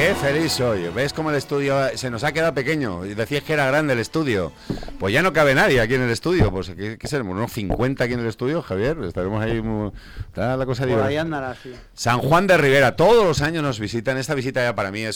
Qué feliz soy. ¿Ves cómo el estudio se nos ha quedado pequeño? Y decías que era grande el estudio. Pues ya no cabe nadie aquí en el estudio. Pues ¿qué seremos? ¿Unos 50 aquí en el estudio, Javier? Estaremos ahí. Está la cosa divertida. Por ahí andará, sí. San Juan de Ribera, todos los años nos visitan. Esta visita ya para mí es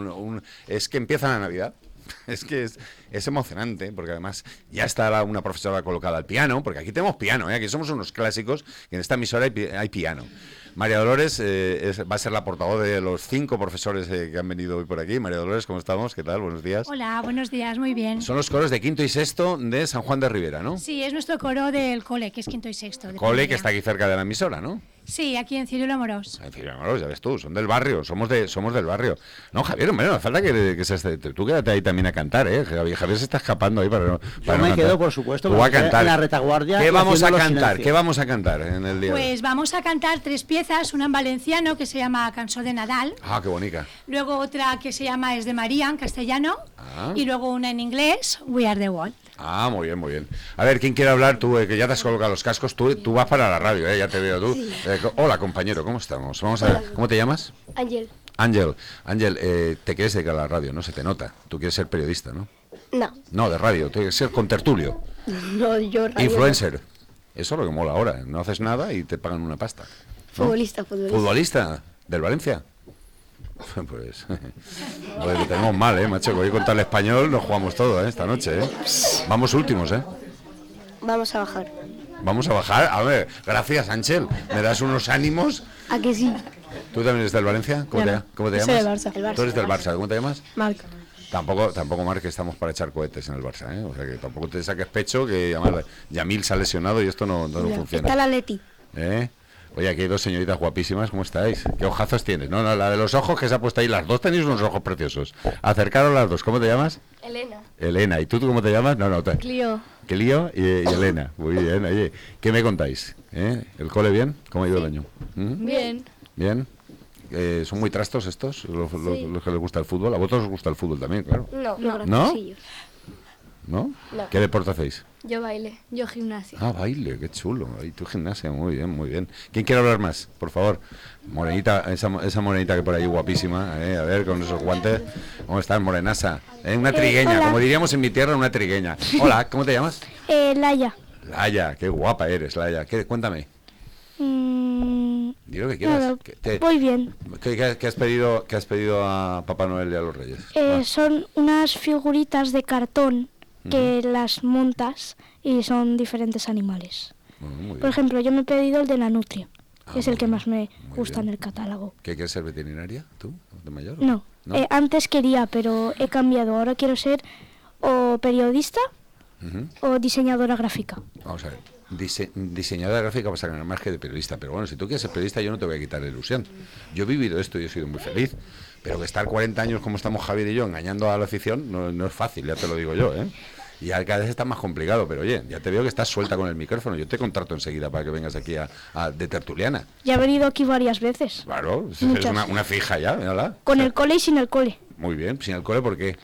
es que empieza la Navidad. Es que es emocionante, porque además ya está una profesora colocada al piano, porque aquí tenemos piano, aquí somos unos clásicos, y en esta emisora hay piano. María Dolores va a ser la portavoz de los 5 profesores que han venido hoy por aquí. María Dolores, ¿cómo estamos? ¿Qué tal? Buenos días. Hola, buenos días, muy bien. Son los coros de quinto y sexto de San Juan de Ribera, ¿no? Sí, es nuestro coro del cole, que es quinto y sexto. Cole, que está aquí cerca de la emisora, ¿no? Sí, aquí en Ciruelo Amorós. En Ciruelo Amorós, ya ves tú, son del barrio, somos del barrio. No, Javier, hombre, no falta que seas... Tú quédate ahí también a cantar, ¿eh? Javier se está escapando ahí para no Yo me quedo, por supuesto, a cantar. En la retaguardia. ¿Qué vamos a cantar? ¿Qué vamos a cantar en el día? Pues vamos a cantar 3 piezas, una en valenciano que se llama Cançó de Nadal. Ah, qué bonita. Luego otra que se llama Es de María en castellano. Ah. Y luego una en inglés, We Are the World. Ah, muy bien, muy bien. A ver, ¿quién quiere hablar? Tú, que ya te has colocado los cascos, tú vas para la radio, ya te veo tú. Sí. Hola, compañero, ¿cómo estamos? Vamos a ver, ¿cómo te llamas? Ángel. Ángel, te quieres dedicar a la radio, ¿no? Se te nota. Tú quieres ser periodista, ¿no? No. No, de radio, tú quieres ser contertulio. No, yo radio. Influencer. Eso es lo que mola ahora. No haces nada y te pagan una pasta, ¿no? Futbolista. ¿Futbolista? ¿Del Valencia? Pues lo tenemos mal, macho. Que hoy contra el Español nos jugamos todo, esta noche, Vamos últimos, Vamos a bajar. Vamos a bajar. A ver, gracias, Ángel. ¿Me das unos ánimos? ¿A que sí? ¿Tú también eres del Valencia? ¿Cómo te llamas? Soy del Barça. El Barça. Tú eres del Barça. ¿Cómo te llamas? Marc. Tampoco, Marc, que estamos para echar cohetes en el Barça, O sea, que tampoco te saques pecho, que además Yamil se ha lesionado y esto no funciona. Está el Atleti. Oye, aquí hay 2 señoritas guapísimas, ¿cómo estáis? ¿Qué ojazos tienes? No, la de los ojos que se ha puesto ahí, las dos tenéis unos ojos preciosos. Acercaros las dos, ¿cómo te llamas? Elena, ¿y tú cómo te llamas? Clio. Clio y Elena, muy bien, oye, ¿qué me contáis? ¿El cole bien? ¿Cómo ha ido el año? Bien. ¿Bien? ¿Son muy trastos estos, los que les gusta el fútbol? ¿A vosotros os gusta el fútbol también, claro? No. ¿No? ¿No? No. ¿Qué deporte hacéis? Yo baile. Yo gimnasia. Ah, baile, qué chulo. Y tu gimnasia, muy bien, muy bien. ¿Quién quiere hablar más? Por favor. Morenita, esa morenita que por ahí guapísima, a ver, con esos guantes. ¿Cómo estás, morenaza? Una trigueña, hola. como diríamos en mi tierra, una trigueña. Hola, ¿cómo te llamas? Laia. Laia, qué guapa eres, Laia. Cuéntame. Di lo que quieras. Claro, voy bien. ¿Qué has pedido a Papá Noel y a los Reyes? Son unas figuritas de cartón que las montas y son diferentes animales. Por ejemplo, yo me he pedido el de la nutria, que es el que más me gusta en el catálogo. ¿Qué quieres ser veterinaria, tú, de mayor? No. Antes quería, pero he cambiado. Ahora quiero ser o periodista o diseñadora gráfica. Vamos a ver. Diseñadora gráfica vas a ganar más que de periodista, pero bueno, si tú quieres ser periodista yo no te voy a quitar la ilusión. Yo he vivido esto y he sido muy feliz, pero que estar 40 años como estamos Javier y yo engañando a la afición no es fácil, ya te lo digo yo, Y cada vez está más complicado, pero oye, ya te veo que estás suelta con el micrófono. Yo te contrato enseguida para que vengas aquí de tertuliana. Ya he venido aquí varias veces. Claro, es una fija ya, mírala. Con el cole y sin el cole. Muy bien, sin el cole, ¿por qué?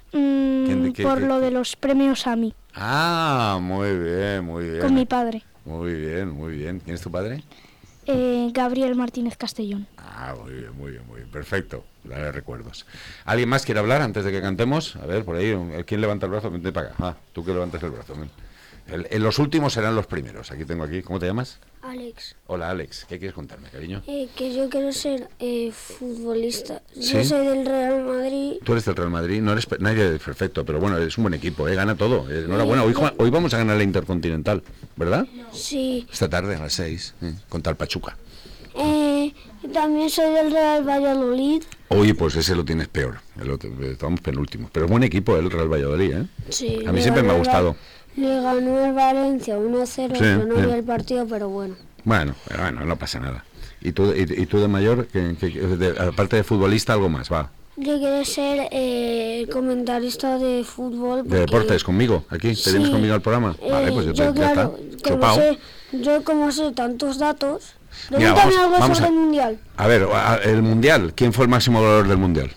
Por lo de los premios AMI. Ah, muy bien. Con mi padre. Muy bien. ¿Quién es tu padre? Gabriel Martínez Castellón. Ah, muy bien. Perfecto, dale recuerdos. ¿Alguien más quiere hablar antes de que cantemos? A ver, por ahí, ¿quién levanta el brazo? Vente para acá. Tú que levantas el brazo. Los últimos serán los primeros. Aquí. ¿Cómo te llamas? Alex. Hola, Alex. ¿Qué quieres contarme, cariño? Que yo quiero ser futbolista. ¿Sí? Yo soy del Real Madrid. Tú eres del Real Madrid, no eres nadie perfecto, pero bueno, eres un buen equipo, gana todo. Enhorabuena, hoy vamos a ganar la Intercontinental, ¿verdad? Sí. Esta tarde a las 6, contra el Pachuca. También soy del Real Valladolid. Oye, pues ese lo tienes peor, estamos penúltimos. Pero es buen equipo el Real Valladolid, Sí. A mí siempre me ha gustado. Le ganó el Valencia 1-0, yo no vi el partido, pero bueno. Bueno, no pasa nada. ¿Y tú de mayor, aparte de futbolista, algo más, va? Yo quiero ser comentarista de fútbol. ¿De deportes conmigo? ¿Aquí? ¿Te vienes conmigo al programa? Vale, pues ya está. Yo como sé tantos datos, Mira, pregúntame algo vamos sobre el Mundial. A ver, el Mundial, ¿quién fue el máximo goleador del Mundial?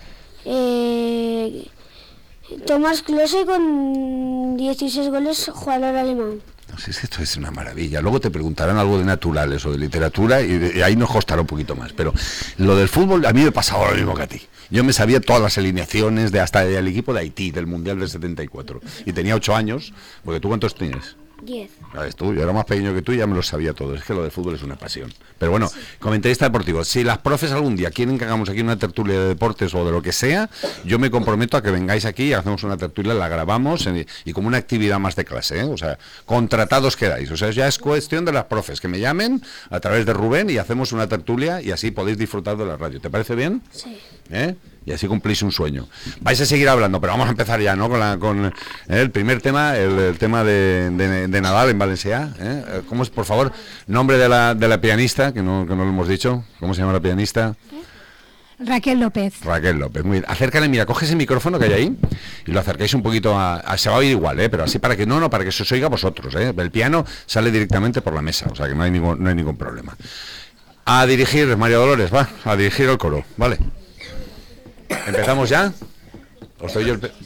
Tomás Klose con 16 goles, jugador alemán. Sí, es que esto es una maravilla. Luego te preguntarán algo de naturales o de literatura y ahí nos costará un poquito más. Pero lo del fútbol a mí me pasaba lo mismo que a ti. Yo me sabía todas las alineaciones hasta del equipo de Haití, del Mundial del 74. Y tenía 8 años, porque ¿tú cuántos tienes? 10. ¿Sabes tú? Yo era más pequeño que tú y ya me lo sabía todo. Es que lo del fútbol es una pasión. Pero bueno, sí. Comentarista deportivo. Si las profes algún día quieren que hagamos aquí una tertulia de deportes o de lo que sea, yo me comprometo a que vengáis aquí y hacemos una tertulia, la grabamos y como una actividad más de clase, ¿eh? O sea, contratados quedáis. O sea, ya es cuestión de las profes que me llamen a través de Rubén y hacemos una tertulia y así podéis disfrutar de la radio. ¿Te parece bien? Sí. Y así cumplís un sueño. Vais a seguir hablando, pero vamos a empezar ya, ¿no? Con el primer tema, el tema de Nadal en Valencia. ¿Cómo es, por favor, nombre de la pianista, que no lo hemos dicho? ¿Cómo se llama la pianista? Raquel López. Raquel López, muy bien. Acércale, mira, coge ese micrófono que hay ahí y lo acercáis un poquito se va a oír igual, pero así para que para que se os oiga a vosotros, El piano sale directamente por la mesa, o sea que no hay ningún problema. A dirigir, María Dolores, va, a dirigir el coro, ¿vale? ¿Empezamos ya? ¿O soy yo el...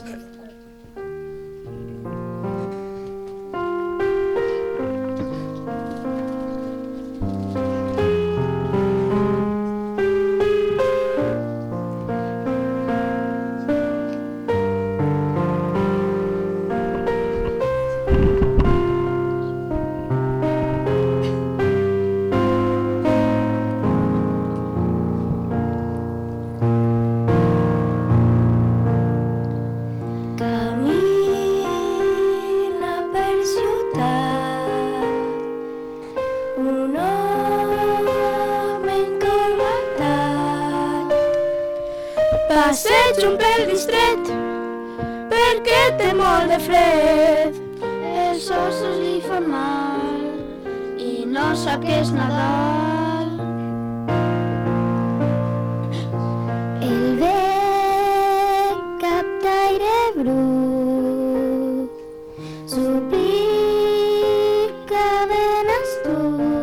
Passeig un pèl distret perquè té molt de fred. Els ossos li fan mal i no sap que és Nadal. El vent capta aire brut, suplica venes tu.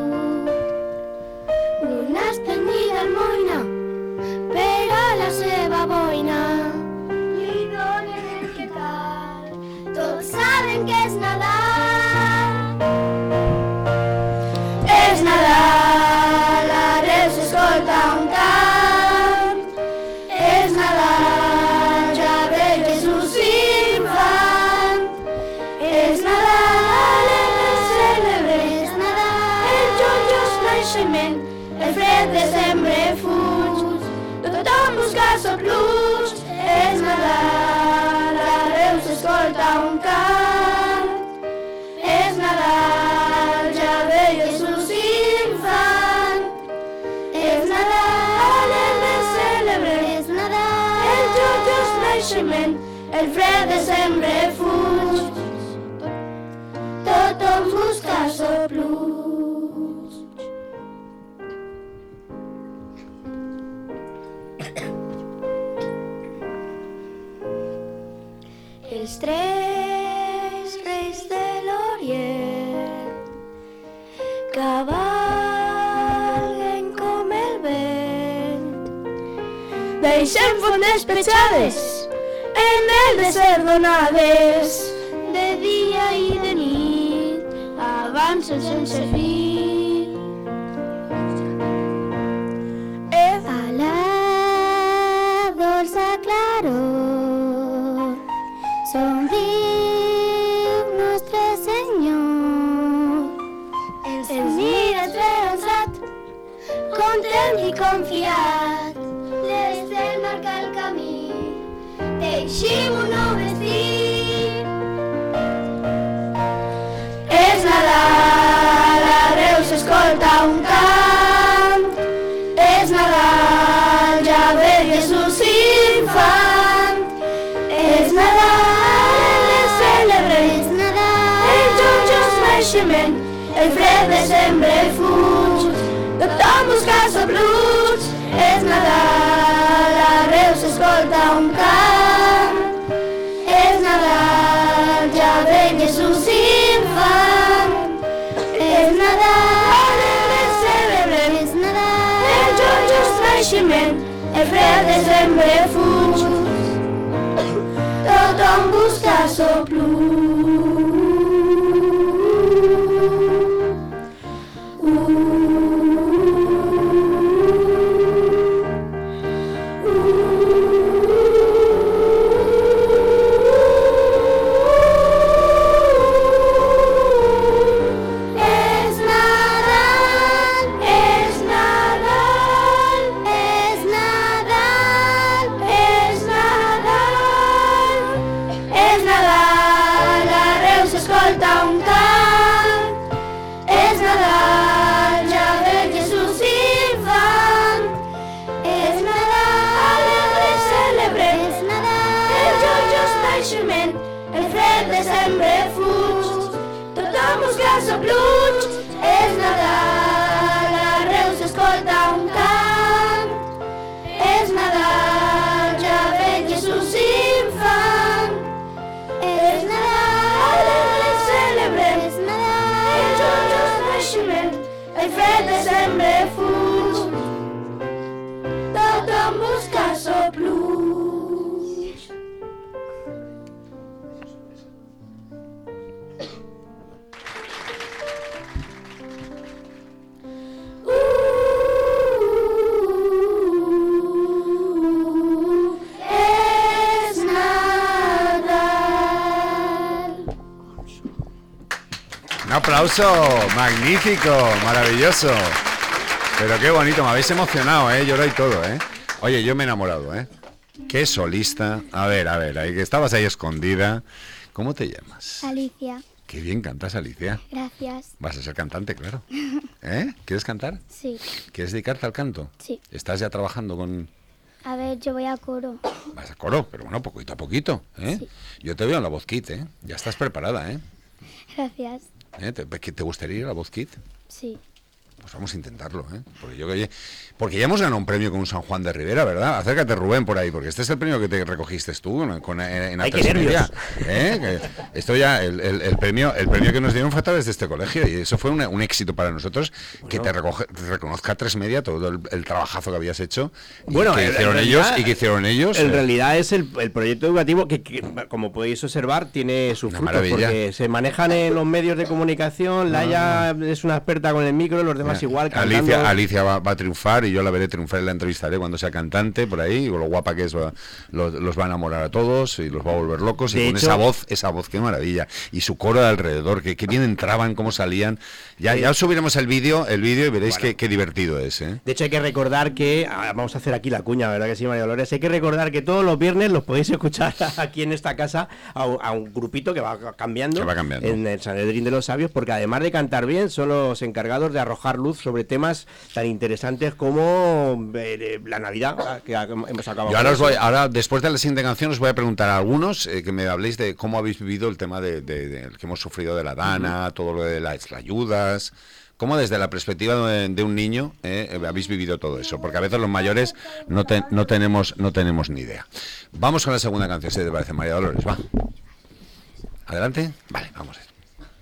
Una esplendida almoina per a la seva boina li donen el que cal. Tots saben que és Nadal. És Nadal, ara s'escolta un cant. És Nadal, ja ve Jesús infant. És Nadal, el celebre. És Nadal, el joiós naixement. El fred desembre fuig. Tothom busca sopluig. És Nadal, arreu s'escolta un cant. És Nadal, ja ve Jesús infant. És Nadal, el de celebre. És Nadal, el joiós naixement. El fred desembre fuig. Tothom busca sopluig. Els tres reis de l'Orient cavalguen com el vent. Deixem fondes petjades en el desert donades de dia i de nit, avancen sense fi. A la dolça claror somriu nostre Senyor. Ens mira esperançat, content i confiat. L'estel marca el camí, teixim un nou vestit. És Nadal, arreu s'escolta un cant. És Nadal, ja ve Jesús infant. És Nadal, el celebre. És Nadal, el joiós naixement. El fred desembre fuig. Tothom busca sopluig. És Nadal, arreu s'escolta un cant. És Nadal, ja ve Jesús infant. És Nadal, el celebre. És Nadal, el joiós naixement. El fred desembre fuig. Tothom busca sopluig. naixement, el fred de sempre fuig. Tothom busca el pluig, és Nadal, arreu s'escolta un cant. És Nadal, ja ve Jesús infant. És Nadal, el celebrem, és Nadal, el just naixement, el fred de sempre fuig. Tothom busca el pluig. Un aplauso, magnífico, maravilloso. Pero qué bonito, me habéis emocionado, lloro y todo, Oye, yo me he enamorado, Qué solista. A ver, ahí que estabas ahí escondida. ¿Cómo te llamas? Alicia. Qué bien cantas, Alicia. Gracias. Vas a ser cantante, claro. ¿Quieres cantar? Sí. ¿Quieres dedicarte al canto? Sí. ¿Estás ya trabajando con...? A ver, yo voy a coro. Vas a coro, pero bueno, poquito a poquito, Sí. Yo te veo en la Voz Kit, Ya estás preparada, Gracias. ¿Te gustaría ir a la Voz Kit? Sí. Pues vamos a intentarlo, porque ya hemos ganado un premio con un San Juan de Rivera, ¿verdad? Acércate, Rubén, por ahí, porque este es el premio que te recogiste tú en A3 Media. Esto ya, el premio que nos dieron fue a través de este colegio, y eso fue un éxito para nosotros, bueno, que te reconozca A3 Media todo el trabajazo que habías hecho, bueno, que hicieron ellos. En realidad es el proyecto educativo que, como podéis observar, tiene sus frutos, porque se manejan en los medios de comunicación. Laia es una experta con el micro, los demás igual cantando. Alicia va a triunfar, y yo la veré triunfar y la entrevistaré cuando sea cantante por ahí, y lo guapa que es, los va a enamorar a todos y los va a volver locos, y con esa voz, qué maravilla, y su coro de alrededor, que bien entraban, cómo salían. Ya subiremos el vídeo y veréis qué divertido es, De hecho, hay que recordar que vamos a hacer aquí la cuña, ¿verdad que sí, María Dolores? Hay que recordar que todos los viernes los podéis escuchar aquí en esta casa a un grupito que va cambiando en el Sanedrín de los Sabios, porque además de cantar bien, son los encargados de arrojar luz sobre temas tan interesantes como la Navidad, que hemos acabado. Yo ahora, después de la siguiente canción, os voy a preguntar a algunos que me habléis de cómo habéis vivido el tema de que hemos sufrido de la Dana, todo lo de las ayudas. ¿Cómo desde la perspectiva de un niño habéis vivido todo eso? Porque a veces los mayores no tenemos ni idea. Vamos con la segunda canción, si te parece, María Dolores, va. ¿Adelante? Vale, vamos a ver.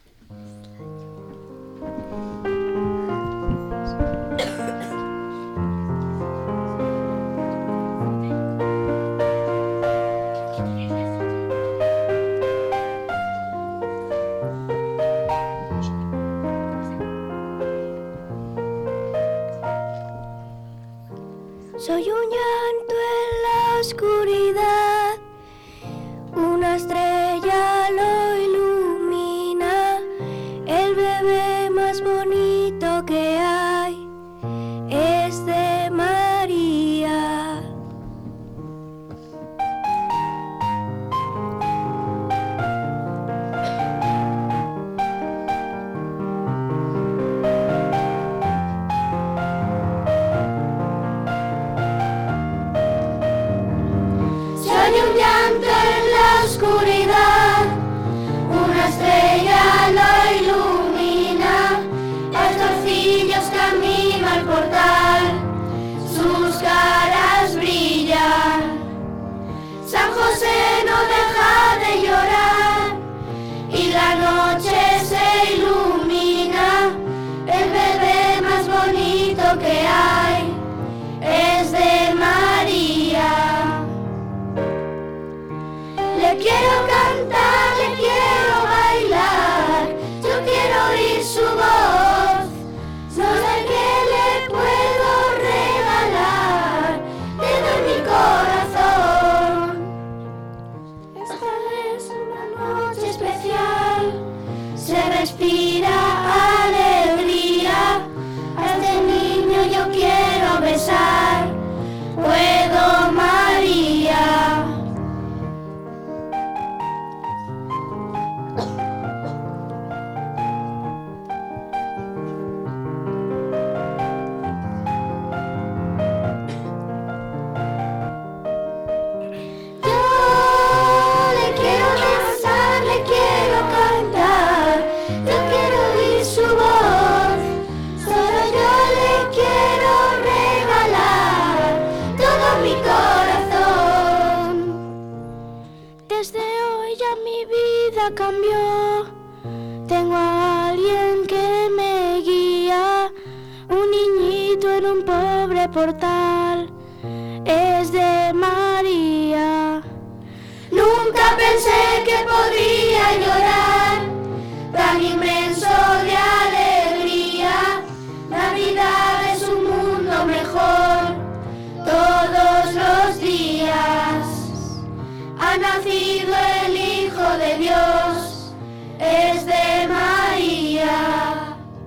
Soy un llanto en la oscuridad, una estrella lo ilumina, el bebé más bonito que hay es de María. Oscuridad, una estrella lo ilumina, pastorcillos camino al portal, sus caras brillan. San José no deja de llorar y la noche se ilumina, el bebé más bonito que hay es de María. Le quiero cantar vida cambió. Tengo a alguien que me guía, un niñito en un pobre portal, es de María. Nunca pensé que podría llorar, tan inmenso de alegría. Navidad es un mundo mejor, todos los días. Ha nacido el Hijo de Dios, es de María.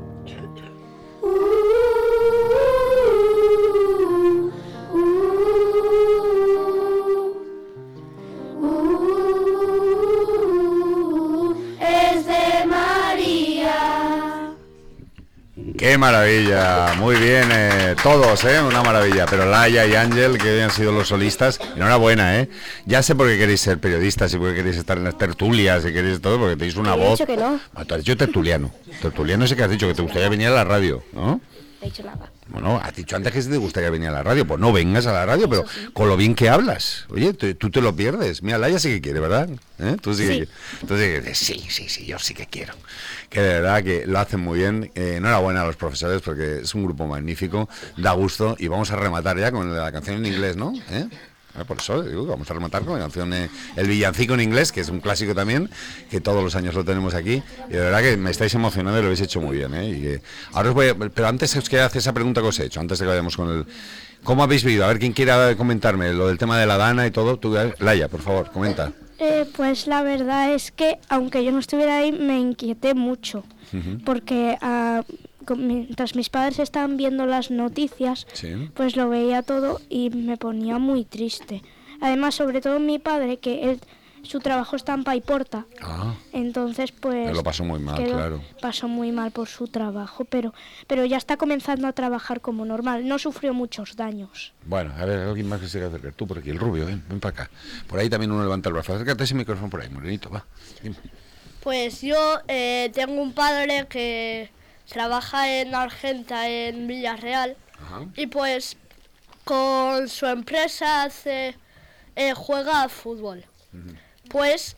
Es de María. ¡Qué maravilla! Muy bien, todos, una maravilla. Pero Laia y Ángel, que hoy han sido los solistas, enhorabuena, Ya sé por qué queréis ser periodistas y por qué queréis estar en las tertulias y queréis todo, porque tenéis una voz. He dicho que no. Tú has dicho tertuliano. Tertuliano sé que has dicho que te gustaría venir a la radio, ¿no? No he dicho nada. Bueno, has dicho antes que te gustaría venir a la radio. Pues no vengas a la radio, pero con lo bien que hablas. Oye, tú te lo pierdes. Mira, Laia sí que quiere, ¿verdad? Tú sí. Sí, yo sí que quiero. Que de verdad que lo hacen muy bien. Enhorabuena a los profesores porque es un grupo magnífico, da gusto. Y vamos a rematar ya con la canción en inglés, ¿no? Por eso digo, vamos a rematar con la canción El Villancico en inglés, que es un clásico también, que todos los años lo tenemos aquí, y de verdad que me estáis emocionando y lo habéis hecho muy bien, Y que ahora os voy a, pero antes os quería hacer esa pregunta que os he hecho, antes de que vayamos con el... ¿Cómo habéis vivido? A ver, ¿quién quiera comentarme lo del tema de la Dana y todo? Tú, Laia, por favor, comenta. Pues la verdad es que, aunque yo no estuviera ahí, me inquieté mucho, porque mientras mis padres estaban viendo las noticias, pues lo veía todo y me ponía muy triste. Además, sobre todo mi padre, que su trabajo está en Paiporta, entonces pues... Él lo pasó muy mal, claro. Pasó muy mal por su trabajo, pero ya está comenzando a trabajar como normal, no sufrió muchos daños. Bueno, a ver, alguien más que se quiera acercar. Tú por aquí, el rubio, ven para acá. Por ahí también uno levanta el brazo. Acércate ese micrófono por ahí, morenito, va. Dime. Pues yo tengo un padre que trabaja en Argenta, en Villarreal, y pues con su empresa juega a fútbol. Pues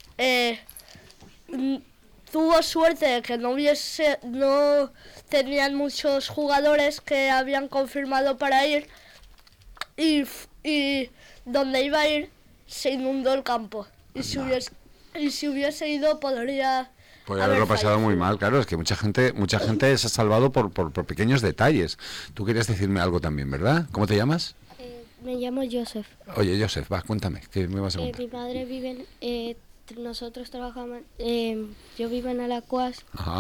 tuvo suerte de que no tenían muchos jugadores que habían confirmado para ir, y donde iba a ir se inundó el campo, y si hubiese ido podría haberlo pasado muy mal, claro, es que mucha gente se ha salvado por pequeños detalles. Tú querías decirme algo también, ¿verdad? ¿Cómo te llamas? Me llamo Joseph. Oye, Joseph, cuéntame, ¿qué me vas a contar? Mi madre vive nosotros trabajamos, yo vivo en Alacuas.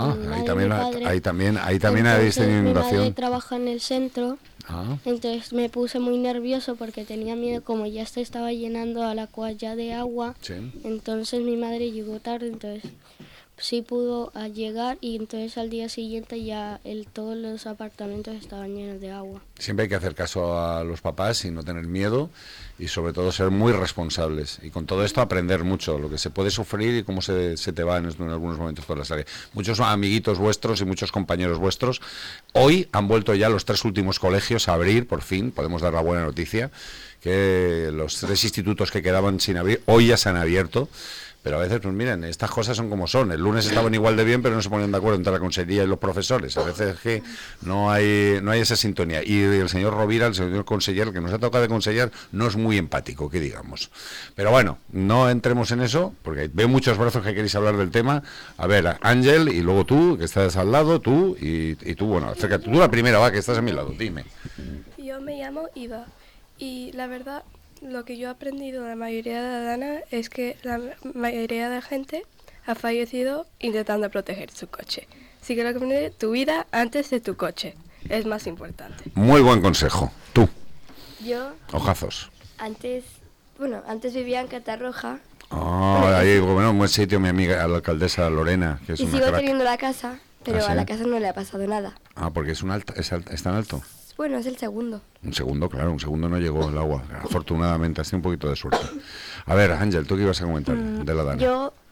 Ahí también habéis tenido inundación. Mi madre trabaja en el centro, entonces me puse muy nervioso porque tenía miedo, como ya se estaba llenando Alacuas ya de agua, entonces mi madre llegó tarde, entonces sí pudo llegar, y entonces al día siguiente ya todos los apartamentos estaban llenos de agua. Siempre hay que hacer caso a los papás y no tener miedo, y sobre todo ser muy responsables, y con todo esto aprender mucho lo que se puede sufrir y cómo se te va en algunos momentos por la serie. Muchos amiguitos vuestros y muchos compañeros vuestros hoy han vuelto ya los 3 últimos colegios a abrir, por fin podemos dar la buena noticia que los 3 institutos que quedaban sin abrir hoy ya se han abierto. Pero a veces, pues miren, estas cosas son como son. El lunes estaban igual de bien, pero no se ponían de acuerdo entre la consejería y los profesores. A veces es que no hay esa sintonía. Y el señor Rovira, el señor conseller, que nos ha tocado de conseller, no es muy empático, que digamos. Pero bueno, no entremos en eso, porque veo muchos brazos que queréis hablar del tema. A ver, Ángel, y luego tú, que estás al lado, tú, y tú, bueno, acércate. Tú la primera, va, que estás a mi lado, dime. Yo me llamo Iva, y la verdad... Lo que yo he aprendido de la mayoría de la Dana es que la mayoría de la gente ha fallecido intentando proteger su coche. Así que lo que aprendí, tu vida antes de tu coche es más importante. Muy buen consejo. Tú. Yo. Ojazos. Antes vivía en Catarroja. Ahí, bueno, un buen sitio, mi amiga, la alcaldesa Lorena, que es una sigo crack. teniendo la casa, pero a la casa no le ha pasado nada. Porque es tan alto. Bueno, es el segundo. Un segundo no llegó el agua, afortunadamente, ha sido un poquito de suerte. A ver, Ángel, ¿tú qué ibas a comentar de la Dana?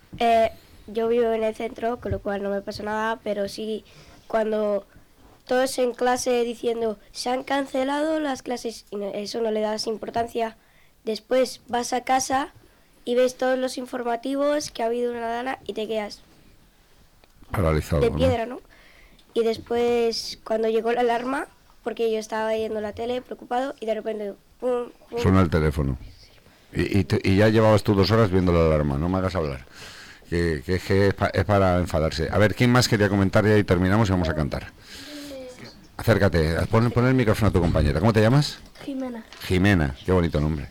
Yo vivo en el centro, con lo cual no me pasa nada, pero sí, cuando todos en clase diciendo, se han cancelado las clases, y eso no le das importancia, después vas a casa y ves todos los informativos que ha habido una Dana y te quedas paralizado, de piedra, ¿no? Y después, cuando llegó la alarma, porque yo estaba viendo la tele preocupado y de repente pum, pum. Suena el teléfono. Y ya llevabas tú 2 horas viendo la alarma, no me hagas hablar. Que es para enfadarse. A ver, ¿quién más quería comentar? Y ahí terminamos y vamos a cantar. Acércate, pon el micrófono a tu compañera. ¿Cómo te llamas? Jimena. Jimena, qué bonito nombre.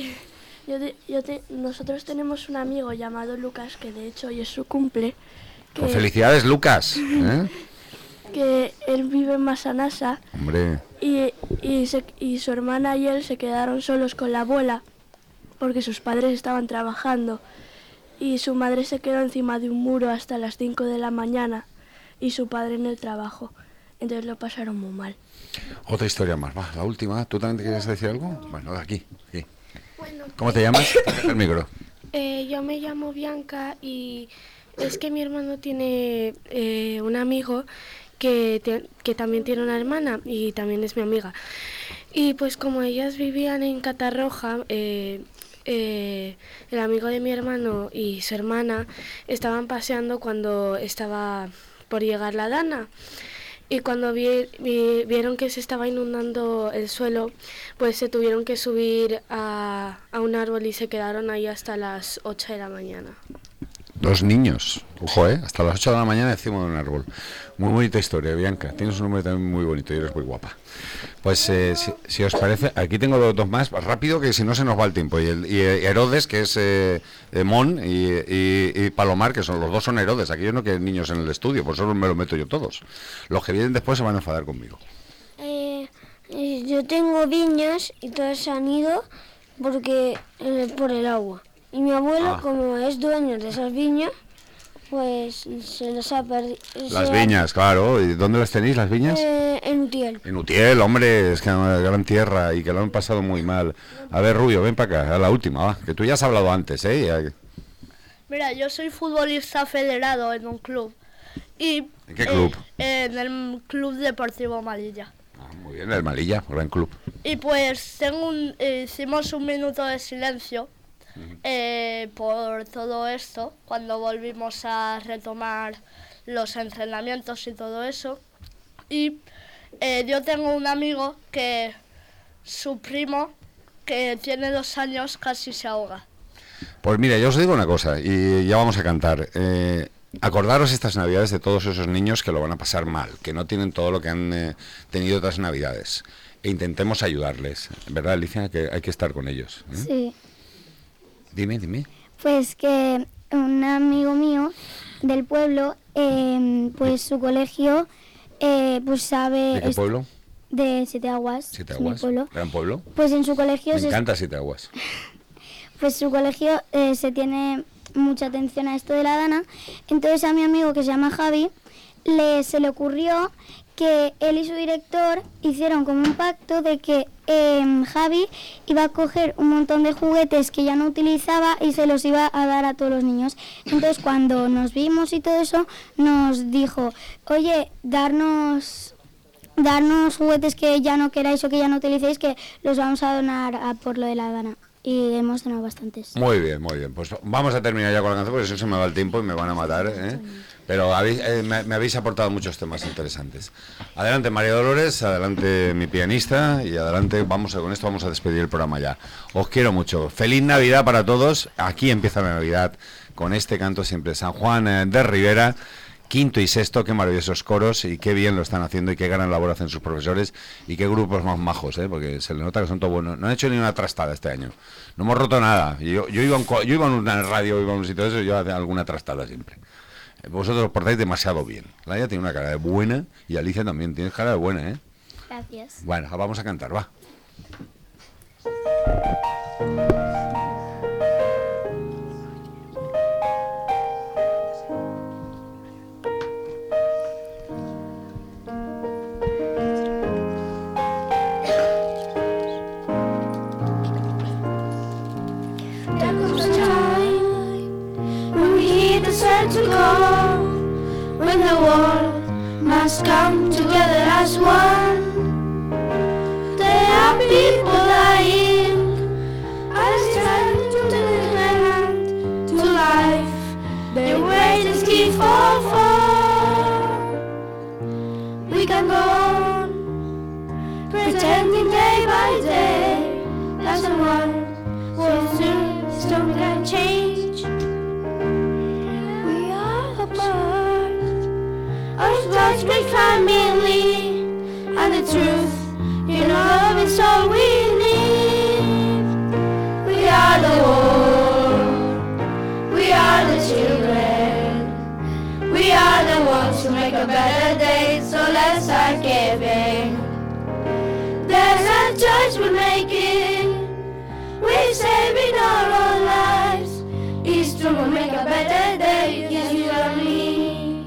Nosotros tenemos un amigo llamado Lucas, que de hecho hoy es su cumple. Pues felicidades, Lucas. Que él vive en Massanassa. Hombre. Y su hermana y él se quedaron solos con la abuela porque sus padres estaban trabajando y su madre se quedó encima de un muro hasta las 5 de la mañana y su padre en el trabajo. Entonces lo pasaron muy mal. Otra historia más, va, la última. ¿Tú también te quieres decir algo? Bueno, aquí. Bueno, ¿cómo te llamas? El micro. Yo me llamo Bianca y es que mi hermano tiene un amigo que también tiene una hermana y también es mi amiga. Y pues como ellas vivían en Catarroja, el amigo de mi hermano y su hermana estaban paseando cuando estaba por llegar la Dana. Y cuando vieron que se estaba inundando el suelo, pues se tuvieron que subir a un árbol y se quedaron ahí hasta las 8 de la mañana. 2 niños, ojo, hasta las 8 de la mañana encima de un árbol. Muy bonita historia, Bianca. Tienes un nombre también muy bonito y eres muy guapa. Pues si os parece, aquí tengo 2 más, rápido, que si no se nos va el tiempo. Y Herodes, que es Mon, y Palomar, que los 2 son Herodes. Aquí yo no quiero niños en el estudio, por eso me lo meto yo todos. Los que vienen después se van a enfadar conmigo. Yo tengo viñas y todas se han ido por el agua. Y mi abuelo, como es dueño de esas viñas, pues se las ha perdido. Las viñas, claro. ¿Y dónde las tenéis, las viñas? En Utiel. En Utiel, hombre, es que es una gran tierra y que lo han pasado muy mal. A ver, Rubio, ven para acá, a la última, va, que tú ya has hablado antes, ¿eh? Mira, yo soy futbolista federado en un club. ¿En qué club? En el Club Deportivo Malilla. Muy bien, el Malilla, gran club. Y pues hicimos un minuto de silencio. Por todo esto, cuando volvimos a retomar los entrenamientos y todo eso. Y yo tengo un amigo que su primo, que tiene 2 años, casi se ahoga. Pues mira, yo os digo una cosa y ya vamos a cantar. Acordaros estas navidades de todos esos niños que lo van a pasar mal, que no tienen todo lo que han tenido otras navidades, e intentemos ayudarles, ¿verdad, Alicia? Que hay que estar con ellos, ¿eh? Sí. Dime. Pues que un amigo mío del pueblo, pues su colegio, pues sabe... ¿De qué pueblo? De Siete Aguas. Siete Aguas, gran pueblo. Pues en su colegio... Me encanta Siete Aguas. Pues su colegio se tiene mucha atención a esto de la Dana. Entonces a mi amigo, que se llama Javi, se le ocurrió que él y su director hicieron como un pacto de que Javi iba a coger un montón de juguetes que ya no utilizaba y se los iba a dar a todos los niños. Entonces cuando nos vimos y todo eso, nos dijo, oye, darnos juguetes que ya no queráis o que ya no utilicéis, que los vamos a donar por lo de la Dana. Y hemos donado bastantes. Muy bien. Pues vamos a terminar ya con la canción, porque si no se me va el tiempo y me van a matar, ¿eh? Pero me habéis aportado muchos temas interesantes. Adelante, María Dolores, adelante, mi pianista, y adelante, con esto vamos a despedir el programa ya. Os quiero mucho. Feliz Navidad para todos. Aquí empieza la Navidad con este canto siempre. San Juan de Rivera, quinto y sexto, qué maravillosos coros y qué bien lo están haciendo y qué gran labor hacen sus profesores y qué grupos más majos, porque se les nota que son todos buenos. No han hecho ni una trastada este año, no hemos roto nada. Yo iba en una radio, iba en un sitio de eso, yo hacía alguna trastada siempre. Vosotros os portáis demasiado bien. Laia tiene una cara de buena y Alicia también tienes cara de buena, ¿eh? Gracias. Bueno, vamos a cantar, va. To go when the world must come together as one. There are people dying as time to the heaven. can change. We are a part of God's great family, and the truth, you know, it's all we need. We are the world, we are the children, we are the ones who make a better day, so let's start giving. There's a choice we're making, we're saving our own lives. Each true will make a better day, yes, you and me.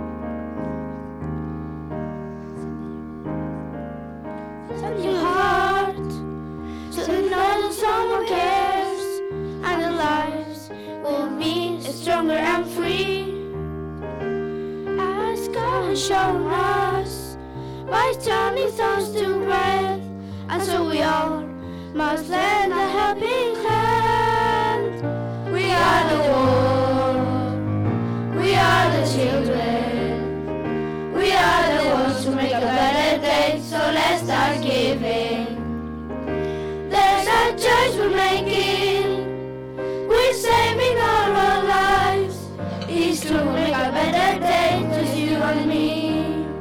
Set your heart so that no that someone cares, and the lives will be stronger and free. As God has shown us by turning thorns to bread, and so we all must lend a helping hand. We are the world, we are the children, we are the ones who make a better day, so let's start giving. There's a choice we're making, we're saving our own lives. Each true will make a better day, just you and me.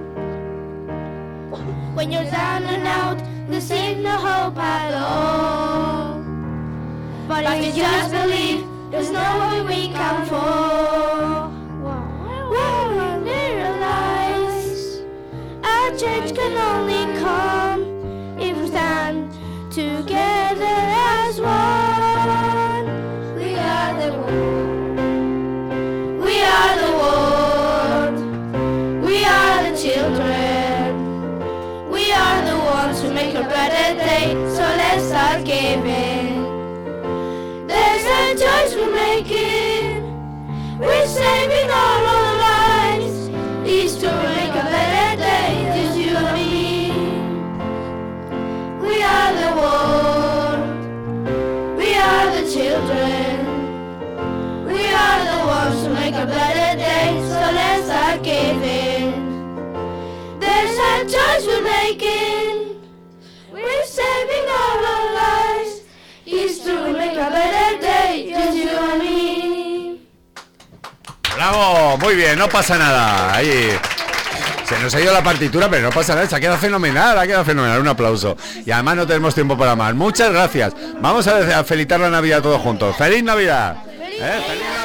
When you're down and out, this ain't no hope at all. But if you just believe, there's no way we can fall. When we realize a change can only come if we stand together as one. We are the world, we are the world, we are the children, we are the ones who make a better day, so let's start giving. There's a choice we're making, we're saving our own lives. Each to make a better day, just you and me. We are the world, we are the children, we are the ones who make a better day, so let's start giving. There's a choice we're making, we're saving our own lives. Each to make a better day, just you and me. ¡Bravo! Muy bien, no pasa nada. Ahí se nos ha ido la partitura, pero no pasa nada. Se ha quedado fenomenal, un aplauso. Y además no tenemos tiempo para más. Muchas gracias. Vamos a felicitar la Navidad todos juntos. ¡Feliz Navidad! ¡Feliz Navidad!